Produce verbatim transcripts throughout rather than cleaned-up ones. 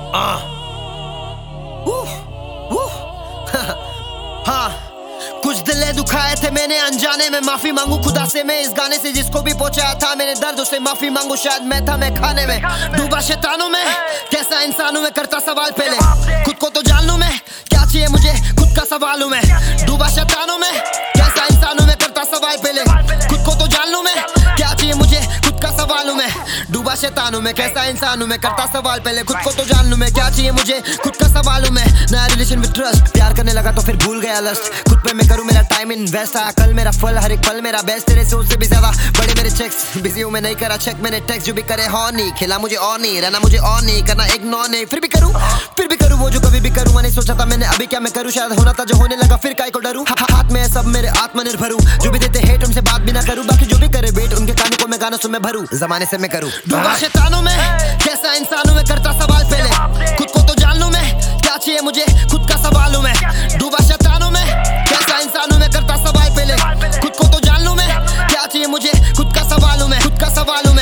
हाँ, कुछ दिले दुखाए थे मैंने अनजाने में, माफी मांगू खुदा से मैं इस गाने से जिसको भी पहुंचाया था मैंने दर्द, उसे माफी मांगू शायद मैं था मैं खाने में डूबा शैतानों में, कैसा इंसान हूं मैं करता सवाल पहले खुद को तो जान लूं मैं क्या चाहिए मुझे, खुद का सवाल हूं मैं डूबा शैतानों में, कैसा इंसान हूं मैं करता सवाल पहले खुद को तो जान लूं मैं क्या चाहिए मुझे, खुद का सवाल हूं मैं डूबा शैतान हूं मैं, कैसा इंसान हूं मैं करता सवाल पहले खुद को तो जान लूं मैं क्या चाहिए मुझे, खुद का सवाल हूं मैं। नया रिलेशन विद ट्रस्ट, प्यार करने लगा तो फिर भूल गया लस्ट, खुद पे मैं करूं मेरा टाइम इन्वेस्ट, कल मेरा फल हर एक पल मेरा बेस्ट, तेरे सोच से भी ज्यादा बड़े मेरे चेक्स, बिजी हूं मैं नहीं करा चेक मैंने टेक्स्ट, जो भी करे हो नहीं खिला मुझे और नहीं रहना मुझे और नहीं करना इग्नोर नहीं, फिर भी करूं फिर भी करूं वो जो कभी भी करूंगा नहीं सोचा था मैंने अभी क्या मैं करूं, शायद होना था जो होने लगा फिर काय को डरूं, हाथ में है सब मेरे आत्मनिर्भर हूं, जो भी देते हेट उनसे बात भी ना करूं, बाकी जो भी करे वेट उनके कानों को मैं गानों से मैं भरूं, जमाने से मैं करूं डूबा शैतानों में, कैसा इंसान हूं मैं करता सवाल पहले खुद को तो जान लूं मैं क्या चाहिए मुझे, खुद का सवाल हूं मैं डूबा शैतानों में, कैसा इंसान हूं मैं करता सवाल पहले खुद को तो जान लूं मैं क्या चाहिए मुझे, खुद का सवाल हूं मैं खुद का सवाल हूं मैं।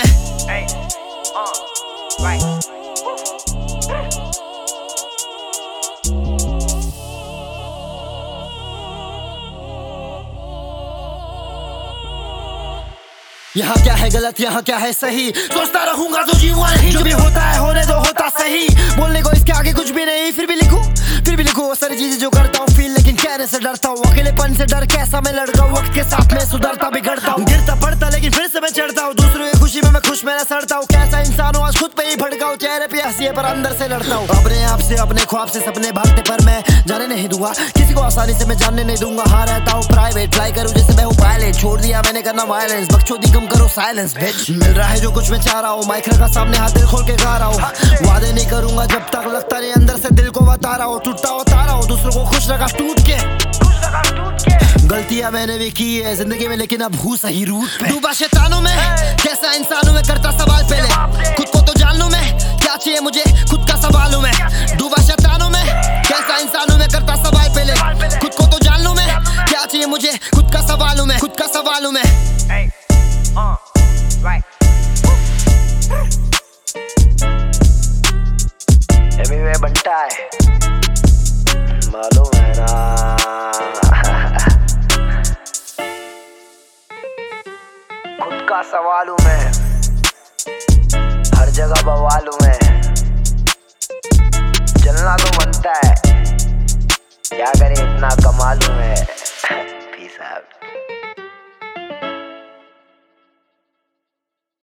यहाँ क्या है गलत यहाँ क्या है सही, सोचता रहूंगा तो जीऊंगा नहीं, जो भी होता है होने दो होता सही, बोलने को इसके आगे कुछ भी नहीं, फिर भी लिखूं फिर भी लिखूं वो सारी चीजें जो करता हूँ फील, लेकिन कहने से डरता हूँ, अकेलेपन से डर कैसा मैं लड़ता हूँ, वक्त के साथ में सुधरता बिगड़ता हूँ, गिरता पड़ता लेकिन फिर से मैं चढ़ता हूँ, दूसरों की खुशी में मैं खुश मेरा सड़ता हूँ, कैसा इंसान हूँ आज खुद पे ही भड़का हूँ, चेहरे पे हंसी है पर अंदर से लड़ता हूँ, अपने आप से अपने ख्वाब से सपने भागते पर मैं जाने नहीं दूंगा, किसी को आसानी से मैं जानने नहीं दूंगा, हाँ रहता हूँ प्राइवेट ट्राई करूँ जैसे मैं हूँ पायलट, छोड़ दिया मैंने करना वायलेंस, बकचोदी कम करो साइलेंस, मिल रहा है जो कुछ मैं चाह रहा हूँ, माइक रखा सामने हाथ दिल खोल के गा रहा हूँ, वादे नहीं करूंगा जब तक लगता नहीं अंदर से दिल को बता रहा हूँ, टूटता होता रहा हूँ दूसरों को खुश रखा टूट के, गलतियां मैंने भी की है जिंदगी में लेकिन अब हूँ सही रूट पे, डूबा शैतानों में, कैसा इंसान हूं मैं करता सवाल पहले खुद को तो जान लूं मैं क्या चाहिए मुझे, खुद का सवाल हूं मैं डूबा शैतानों में, कैसा इंसान हूं मैं करता सवाल पहले खुद को तो जान लूं मैं क्या चाहिए मुझे, खुद का सवाल हूं मैं खुद का सवाल हूं मैं। बनता है मालूम है ना, खुद का सवाल हूँ मैं, हर जगह बवाल हूँ मैं, चलना तो बनता है क्या करे इतना कमाल हूँ मैं। Peace out.